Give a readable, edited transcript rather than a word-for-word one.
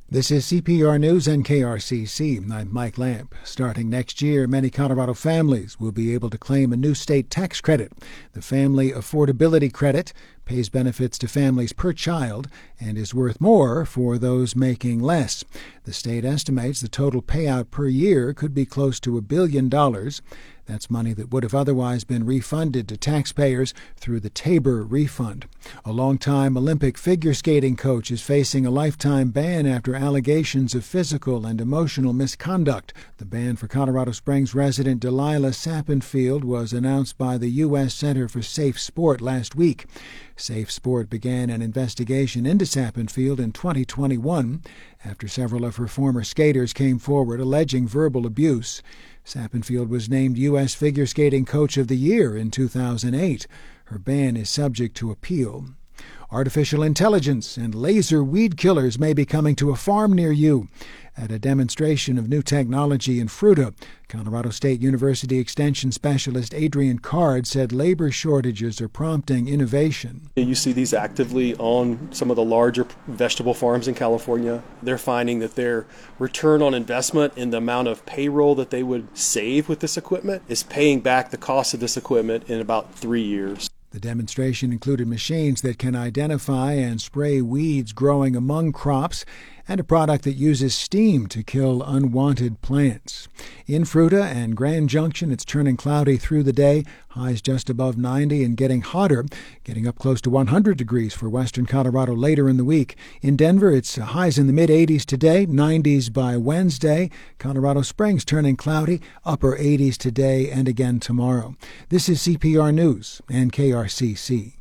This is CPR News and KRCC. I'm Mike Lamp. Starting next year, many Colorado families will be able to claim a new state tax credit. The Family Affordability Credit pays benefits to families per child and is worth more for those making less. The state estimates the total payout per year could be close to $1 billion. That's money that would have otherwise been refunded to taxpayers through the Tabor refund. A longtime Olympic figure skating coach is facing a lifetime ban after allegations of physical and emotional misconduct. The ban for Colorado Springs resident Delilah Sappenfield was announced by the U.S. Center for Safe Sport last week. Safe Sport began an investigation into Sappenfield in 2021 after several of her former skaters came forward alleging verbal abuse. Sappenfield was named U.S. Figure Skating Coach of the Year in 2008. Her ban is subject to appeal. Artificial intelligence and laser weed killers may be coming to a farm near you. At a demonstration of new technology in Fruita, Colorado State University Extension Specialist Adrian Card said labor shortages are prompting innovation. You see these actively on some of the larger vegetable farms in California. They're finding that their return on investment in the amount of payroll that they would save with this equipment is paying back the cost of this equipment in about 3 years. The demonstration included machines that can identify and spray weeds growing among crops and a product that uses steam to kill unwanted plants. In Fruita and Grand Junction, it's turning cloudy through the day, highs just above 90 and getting hotter, getting up close to 100 degrees for western Colorado later in the week. In Denver, it's highs in the mid-80s today, 90s by Wednesday. Colorado Springs turning cloudy, upper 80s today and again tomorrow. This is CPR News and KRCC.